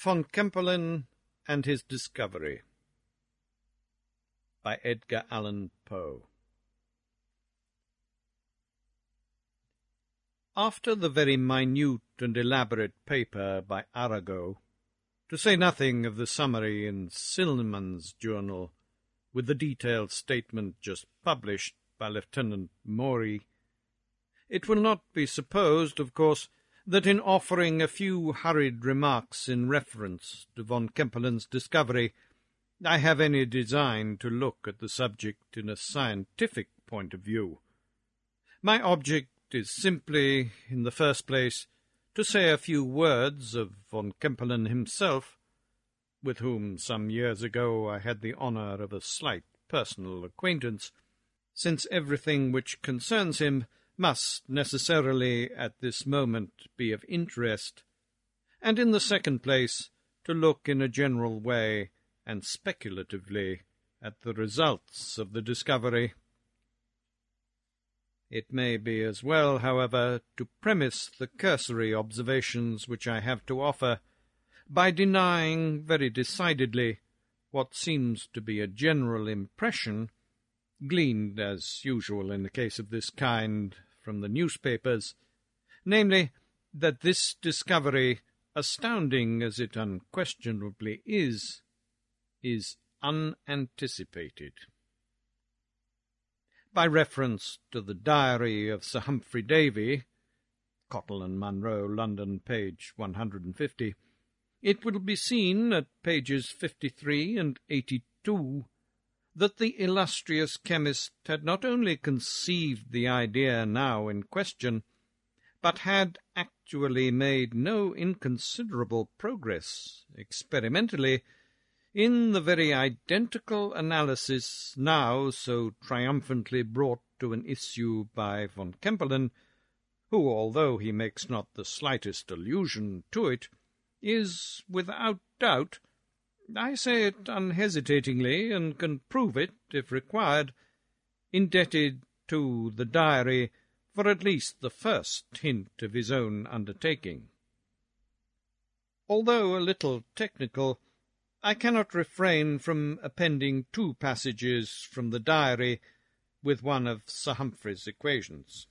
Von Kempelen and His Discovery by Edgar Allan Poe. After the very minute and elaborate paper by Arago, to say nothing of the summary in Silliman's journal, with the detailed statement just published by Lieutenant Maury, it will not be supposed, of course, that in offering a few hurried remarks in reference to von Kempelen's discovery, I have any design to look at the subject in a scientific point of view. My object is simply, in the first place, to say a few words of von Kempelen himself, with whom some years ago I had the honour of a slight personal acquaintance, since everything which concerns him must necessarily at this moment be of interest, and in the second place to look in a general way and speculatively at the results of the discovery. It may be as well, however, to premise the cursory observations which I have to offer by denying very decidedly what seems to be a general impression, gleaned, as usual in a case of this kind, from the newspapers, namely, that this discovery, astounding as it unquestionably is unanticipated. By reference to the diary of Sir Humphrey Davy, Cottle and Munro, London, page 150, it will be seen at pages 53 and 82 that the illustrious chemist had not only conceived the idea now in question, but had actually made no inconsiderable progress, experimentally, in the very identical analysis now so triumphantly brought to an issue by von Kempelen, who, although he makes not the slightest allusion to it, is, without doubt, I say it unhesitatingly, and can prove it, if required, indebted to the diary for at least the first hint of his own undertaking. Although a little technical, I cannot refrain from appending two passages from the diary with one of Sir Humphrey's equations.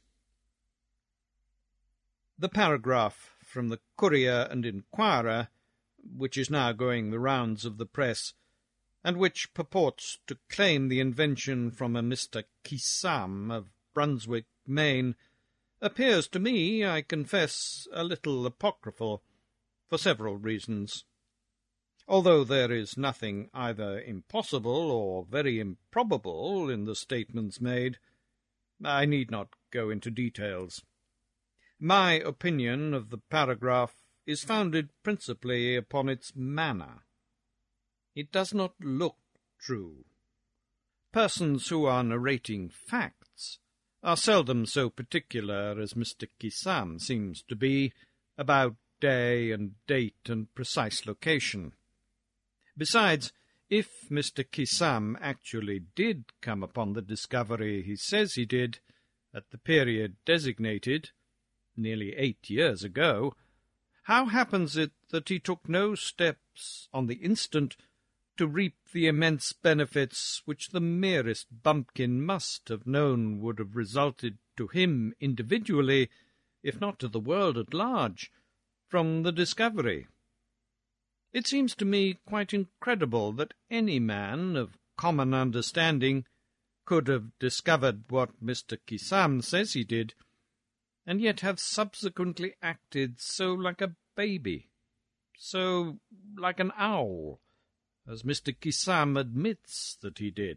The paragraph from the Courier and Inquirer, which is now going the rounds of the press, and which purports to claim the invention from a Mr. Kissam of Brunswick, Maine, appears to me, I confess, a little apocryphal, for several reasons. Although there is nothing either impossible or very improbable in the statements made, I need not go into details. My opinion of the paragraph is founded principally upon its manner. It does not look true. Persons who are narrating facts are seldom so particular as Mr. Kissam seems to be about day and date and precise location. Besides, if Mr. Kissam actually did come upon the discovery he says he did, at the period designated, nearly 8 years ago, how happens it that he took no steps on the instant to reap the immense benefits which the merest bumpkin must have known would have resulted to him individually, if not to the world at large, from the discovery? It seems to me quite incredible that any man of common understanding could have discovered what Mr. Kissam says he did, and yet have subsequently acted so like a baby, so like an owl, as Mr. Kissam admits that he did.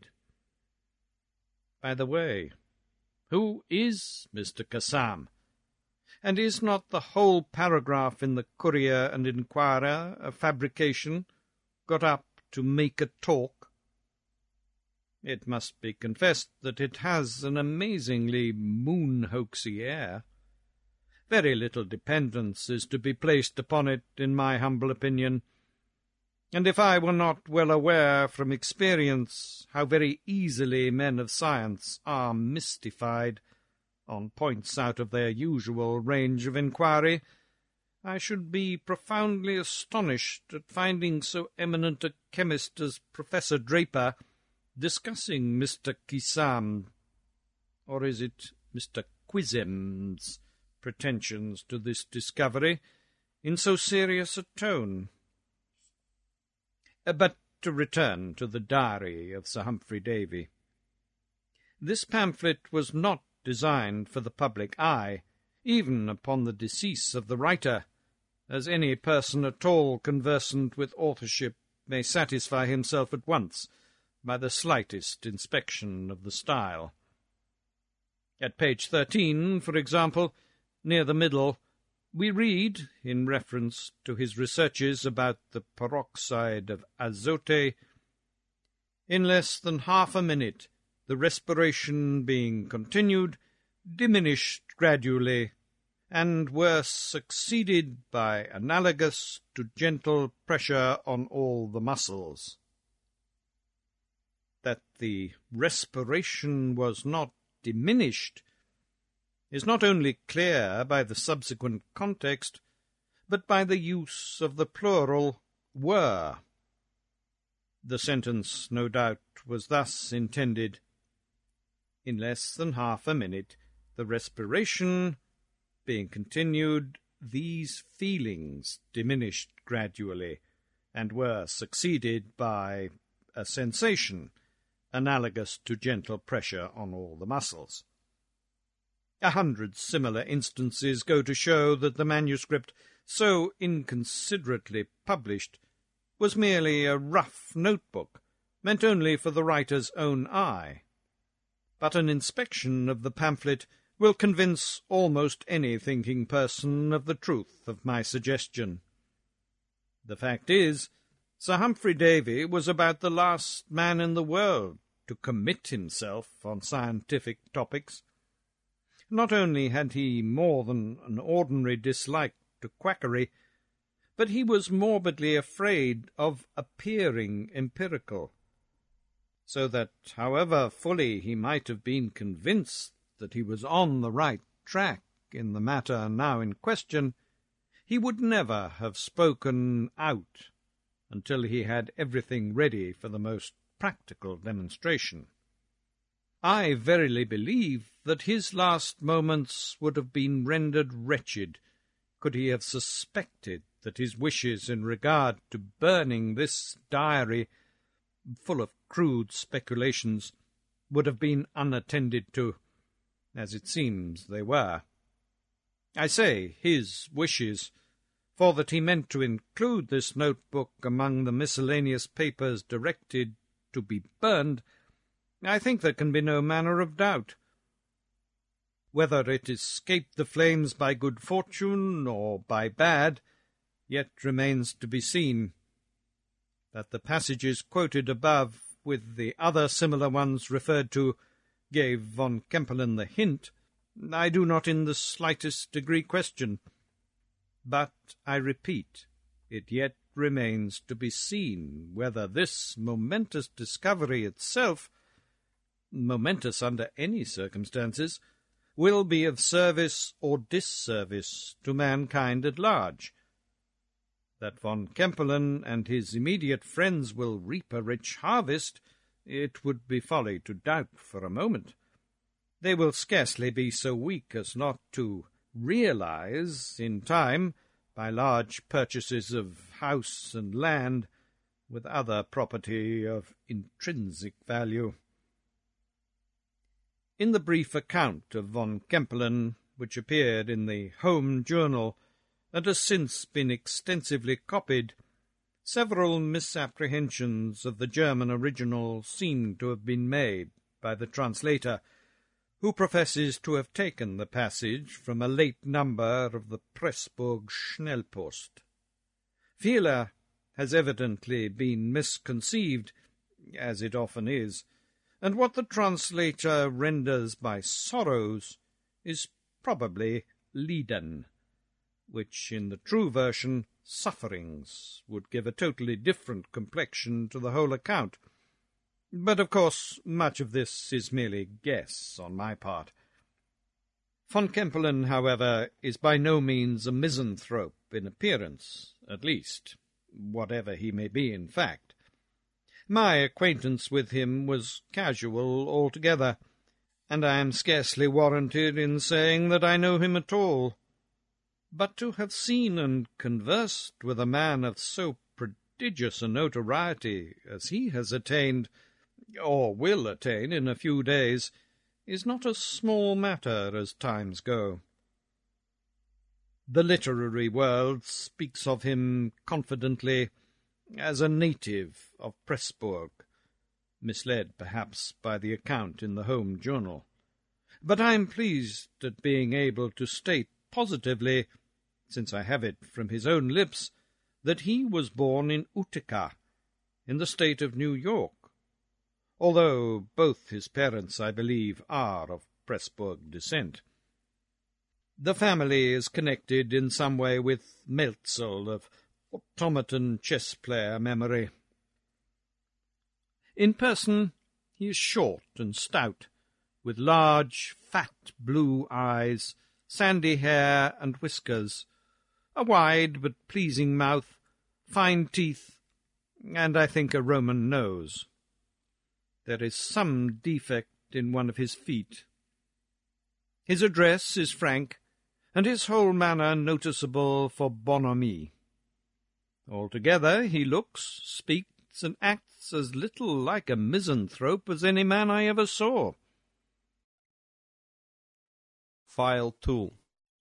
By the way, who is Mr. Kissam? And is not the whole paragraph in the Courier and Inquirer a fabrication got up to make a talk? It must be confessed that it has an amazingly moon-hoaxy air. Very little dependence is to be placed upon it, in my humble opinion, and if I were not well aware from experience how very easily men of science are mystified on points out of their usual range of inquiry, I should be profoundly astonished at finding so eminent a chemist as Professor Draper discussing Mr. Kissam, or is it Mr. Quisem's, pretensions to this discovery in so serious a tone. But to return to the diary of Sir Humphry Davy. This pamphlet was not designed for the public eye, even upon the decease of the writer, as any person at all conversant with authorship may satisfy himself at once by the slightest inspection of the style. At page 13, for example, near the middle, we read, in reference to his researches about the peroxide of azote, "In less than half a minute, the respiration being continued, diminished gradually, and were succeeded by analogous to gentle pressure on all the muscles." That the respiration was not diminished is not only clear by the subsequent context, but by the use of the plural were. The sentence, no doubt, was thus intended: in less than half a minute, the respiration being continued, these feelings diminished gradually, and were succeeded by a sensation analogous to gentle pressure on all the muscles. 100 similar instances go to show that the manuscript, so inconsiderately published, was merely a rough notebook, meant only for the writer's own eye. But an inspection of the pamphlet will convince almost any thinking person of the truth of my suggestion. The fact is, Sir Humphry Davy was about the last man in the world to commit himself on scientific topics. Not only had he more than an ordinary dislike to quackery, but he was morbidly afraid of appearing empirical, so that, however fully he might have been convinced that he was on the right track in the matter now in question, he would never have spoken out until he had everything ready for the most practical demonstration. I verily believe that his last moments would have been rendered wretched could he have suspected that his wishes in regard to burning this diary, full of crude speculations, would have been unattended to, as it seems they were. I say his wishes, for that he meant to include this notebook among the miscellaneous papers directed to be burned, I think there can be no manner of doubt. Whether it escaped the flames by good fortune or by bad, yet remains to be seen. That the passages quoted above, with the other similar ones referred to, gave von Kempelen the hint, I do not in the slightest degree question. But, I repeat, it yet remains to be seen whether this momentous discovery itself, momentous under any circumstances, will be of service or disservice to mankind at large. That von Kempelen and his immediate friends will reap a rich harvest, it would be folly to doubt for a moment. They will scarcely be so weak as not to realize, in time, by large purchases of house and land, with other property of intrinsic value. In the brief account of von Kempelen, which appeared in the Home Journal, and has since been extensively copied, several misapprehensions of the German original seem to have been made by the translator, who professes to have taken the passage from a late number of the Pressburg Schnellpost. Fehler has evidently been misconceived, as it often is, and what the translator renders by sorrows is probably Leiden, which in the true version, sufferings, would give a totally different complexion to the whole account. But, of course, much of this is merely guess on my part. Von Kempelen, however, is by no means a misanthrope in appearance, at least, whatever he may be in fact. My acquaintance with him was casual altogether, and I am scarcely warranted in saying that I know him at all. But to have seen and conversed with a man of so prodigious a notoriety as he has attained, or will attain in a few days, is not a small matter as times go. The literary world speaks of him confidently as a native of Pressburg, misled perhaps by the account in the home journal. But I am pleased at being able to state positively, since I have it from his own lips, that he was born in Utica, in the state of New York, although both his parents, I believe, are of Pressburg descent. The family is connected in some way with Melzel, of automaton chess-player memory. In person he is short and stout, with large, fat blue eyes, sandy hair and whiskers, a wide but pleasing mouth, fine teeth, and I think a Roman nose. There is some defect in one of his feet. His address is frank, and his whole manner noticeable for bonhomie. Altogether he looks, speaks, and acts as little like a misanthrope as any man I ever saw. File 2.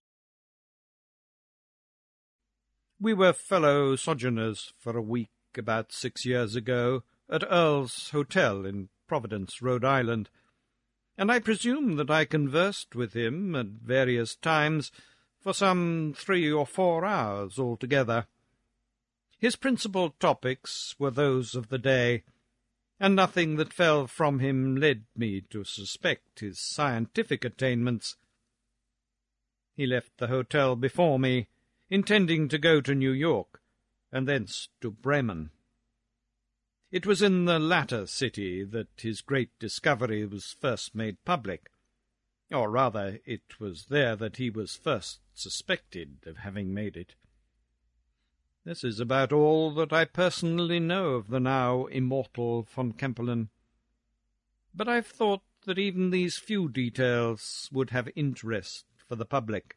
We were fellow sojourners for a week about 6 years ago at Earl's Hotel in Providence, Rhode Island, and I presume that I conversed with him at various times for some 3 or 4 hours altogether. His principal topics were those of the day, and nothing that fell from him led me to suspect his scientific attainments. He left the hotel before me, intending to go to New York, and thence to Bremen. It was in the latter city that his great discovery was first made public, or rather it was there that he was first suspected of having made it. This is about all that I personally know of the now immortal von Kempelen, but I've thought that even these few details would have interest for the public.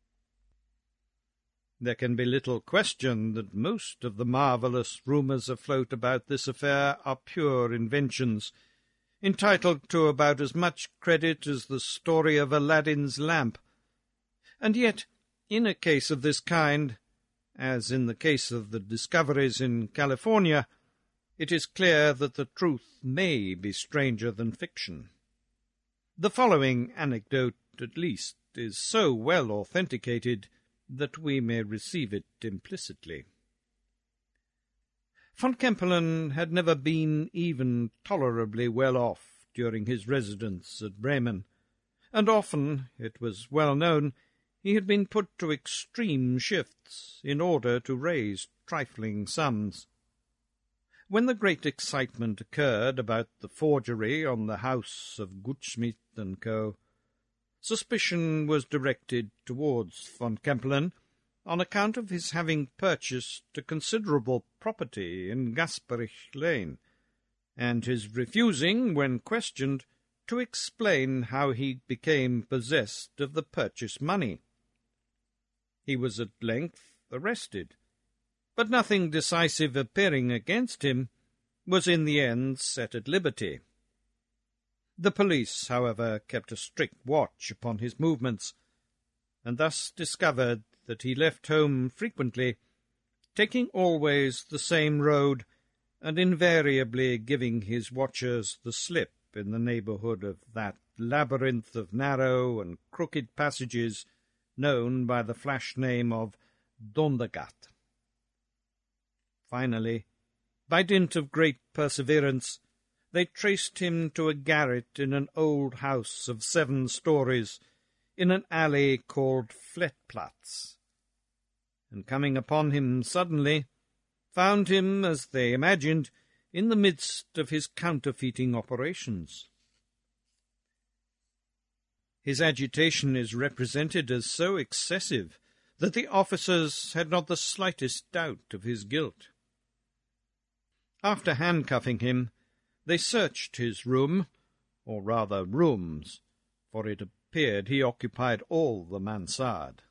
There can be little question that most of the marvellous rumours afloat about this affair are pure inventions, entitled to about as much credit as the story of Aladdin's lamp. And yet, in a case of this kind, as in the case of the discoveries in California, it is clear that the truth may be stranger than fiction. The following anecdote, at least, is so well authenticated that we may receive it implicitly. Von Kempelen had never been even tolerably well off during his residence at Bremen, and often, it was well known, he had been put to extreme shifts in order to raise trifling sums. When the great excitement occurred about the forgery on the house of Gutschmidt and Co., suspicion was directed towards von Kempelen on account of his having purchased a considerable property in Gasperich Lane, and his refusing, when questioned, to explain how he became possessed of the purchase money. He was at length arrested, but nothing decisive appearing against him, was in the end set at liberty. The police, however, kept a strict watch upon his movements, and thus discovered that he left home frequently, taking always the same road, and invariably giving his watchers the slip in the neighbourhood of that labyrinth of narrow and crooked passages known by the flash name of Dondergatt. Finally, by dint of great perseverance, they traced him to a garret in an old house of 7 stories, in an alley called Flettplatz, and coming upon him suddenly, found him, as they imagined, in the midst of his counterfeiting operations. His agitation is represented as so excessive that the officers had not the slightest doubt of his guilt. After handcuffing him, they searched his room, or rather rooms, for it appeared he occupied all the mansard.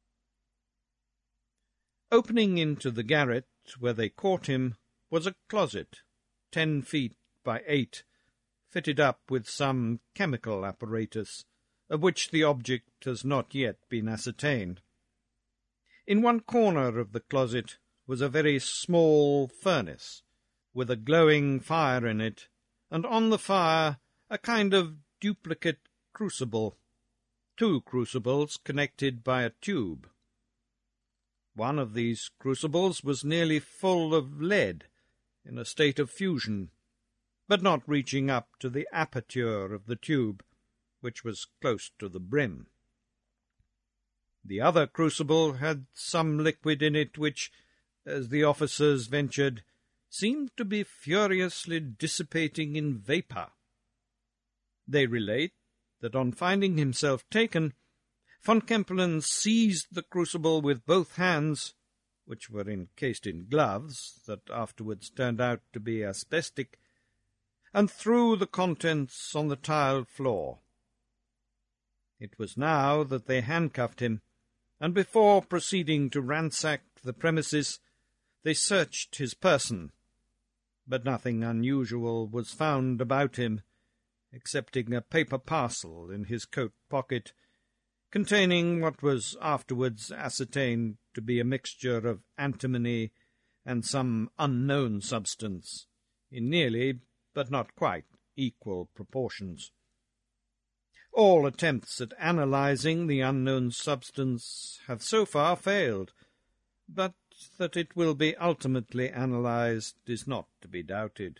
Opening into the garret where they caught him was a closet, 10 feet by 8, fitted up with some chemical apparatus, of which the object has not yet been ascertained. In one corner of the closet was a very small furnace, with a glowing fire in it, and on the fire a kind of duplicate crucible, 2 crucibles connected by a tube. One of these crucibles was nearly full of lead, in a state of fusion, but not reaching up to the aperture of the tube, which was close to the brim. The other crucible had some liquid in it which, as the officers ventured, seemed to be furiously dissipating in vapour. They relate that on finding himself taken, Von Kempelen seized the crucible with both hands, which were encased in gloves that afterwards turned out to be asbestic, and threw the contents on the tiled floor. It was now that they handcuffed him, and before proceeding to ransack the premises, they searched his person, but nothing unusual was found about him, excepting a paper parcel in his coat pocket, containing what was afterwards ascertained to be a mixture of antimony and some unknown substance, in nearly, but not quite, equal proportions. All attempts at analyzing the unknown substance have so far failed, but that it will be ultimately analyzed is not to be doubted.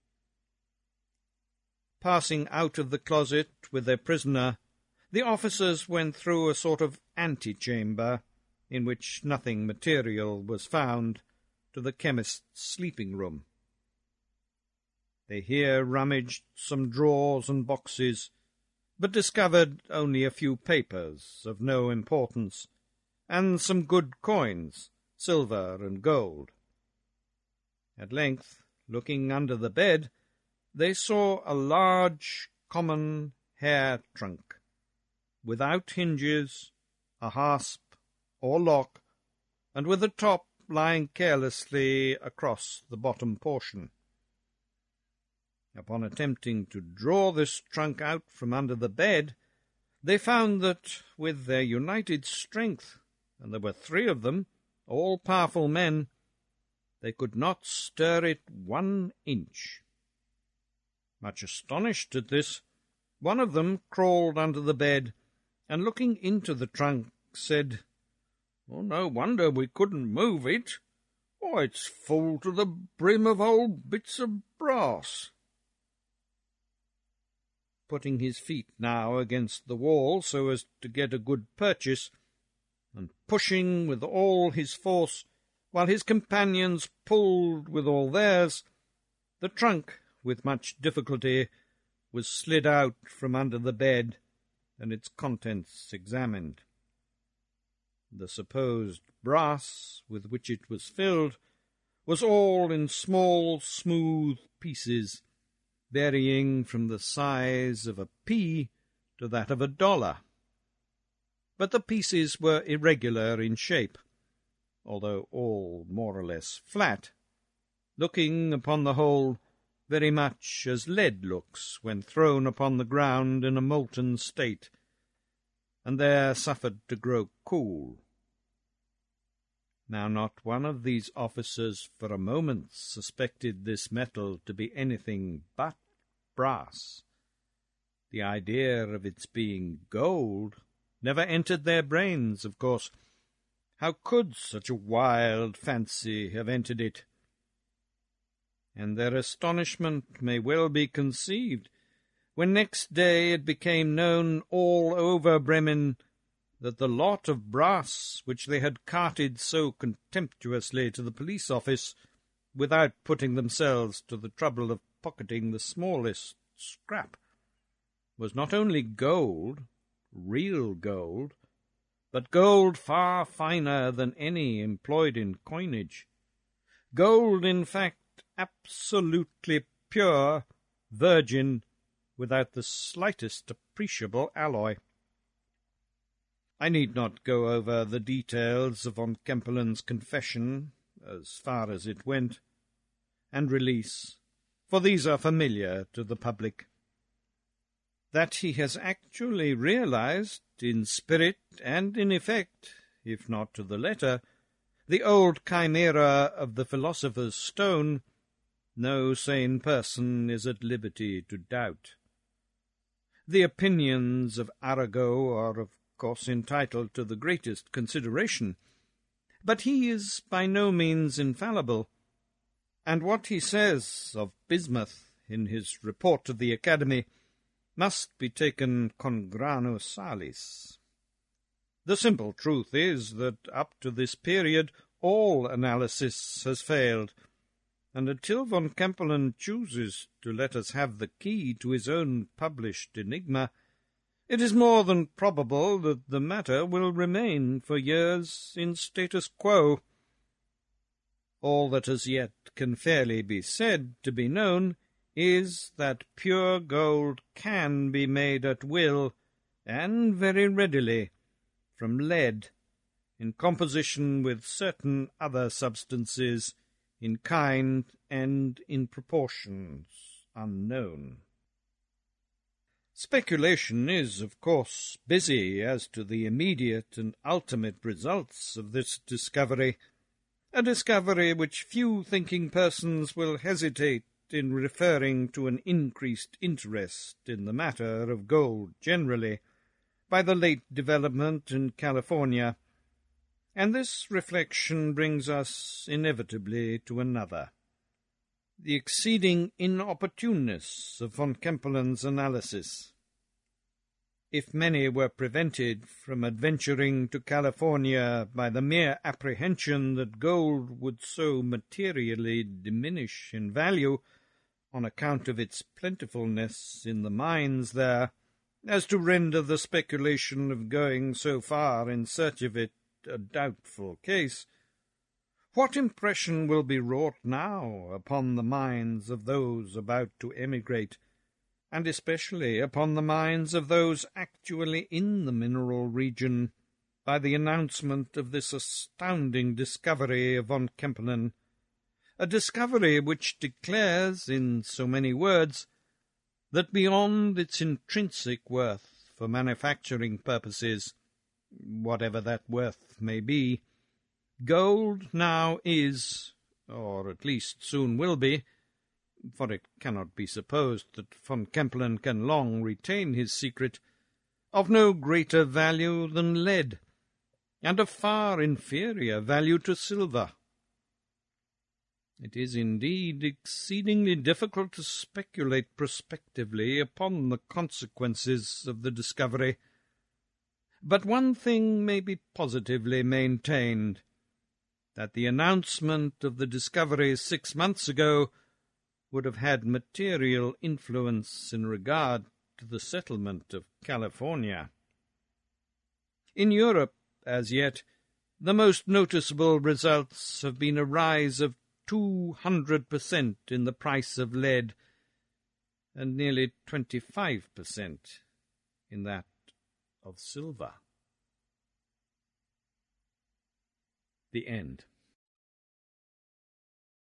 Passing out of the closet with their prisoner, the officers went through a sort of antechamber, in which nothing material was found, to the chemist's sleeping-room. They here rummaged some drawers and boxes, but discovered only a few papers of no importance, and some good coins, silver and gold. At length, looking under the bed, they saw a large common hair trunk, without hinges, a hasp or lock, and with the top lying carelessly across the bottom portion. Upon attempting to draw this trunk out from under the bed, they found that, with their united strength, and there were 3 of them, all powerful men, they could not stir it 1 inch. Much astonished at this, one of them crawled under the bed, and looking into the trunk, said, "Oh, no wonder we couldn't move it. Why, it's full to the brim of old bits of brass." Putting his feet now against the wall so as to get a good purchase, and pushing with all his force, while his companions pulled with all theirs, the trunk, with much difficulty, was slid out from under the bed, and its contents examined. The supposed brass with which it was filled was all in small, smooth pieces, varying from the size of a pea to that of $1. But the pieces were irregular in shape, although all more or less flat, looking, upon the whole, very much as lead looks when thrown upon the ground in a molten state, and there suffered to grow cool. Now not one of these officers for a moment suspected this metal to be anything but brass. The idea of its being gold never entered their brains, of course. How could such a wild fancy have entered it? And their astonishment may well be conceived when next day it became known all over Bremen that the lot of brass which they had carted so contemptuously to the police office, without putting themselves to the trouble of pocketing the smallest scrap, was not only gold, real gold, but gold far finer than any employed in coinage. Gold, in fact, absolutely pure, virgin, without the slightest appreciable alloy. I need not go over the details of von Kempelen's confession, as far as it went, and release, for these are familiar to the public. That he has actually realized, in spirit and in effect, if not to the letter, the old chimera of the philosopher's stone, no sane person is at liberty to doubt. The opinions of Arago are of course entitled to the greatest consideration, but he is by no means infallible, and what he says of bismuth in his report to the Academy must be taken con grano salis. The simple truth is that up to this period all analysis has failed, and until von Kempelen chooses to let us have the key to his own published enigma, it is more than probable that the matter will remain for years in status quo. All that as yet can fairly be said to be known is that pure gold can be made at will, and very readily, from lead, in composition with certain other substances, in kind and in proportions unknown. Speculation is, of course, busy as to the immediate and ultimate results of this discovery, a discovery which few thinking persons will hesitate in referring to an increased interest in the matter of gold generally, by the late development in California, and this reflection brings us inevitably to another. The exceeding inopportuneness of von Kempelen's analysis. If many were prevented from adventuring to California by the mere apprehension that gold would so materially diminish in value on account of its plentifulness in the mines there, as to render the speculation of going so far in search of it a doubtful case, what impression will be wrought now upon the minds of those about to emigrate, and especially upon the minds of those actually in the mineral region, by the announcement of this astounding discovery of von Kempelen, a discovery which declares, in so many words, that beyond its intrinsic worth for manufacturing purposes, whatever that worth may be, gold now is, or at least soon will be, for it cannot be supposed that von Kempelen can long retain his secret, of no greater value than lead, and of far inferior value to silver. It is indeed exceedingly difficult to speculate prospectively upon the consequences of the discovery, but one thing may be positively maintained, that the announcement of the discovery 6 months ago would have had material influence in regard to the settlement of California. In Europe, as yet, the most noticeable results have been a rise of 200% in the price of lead, and nearly 25% in that of silver. The end.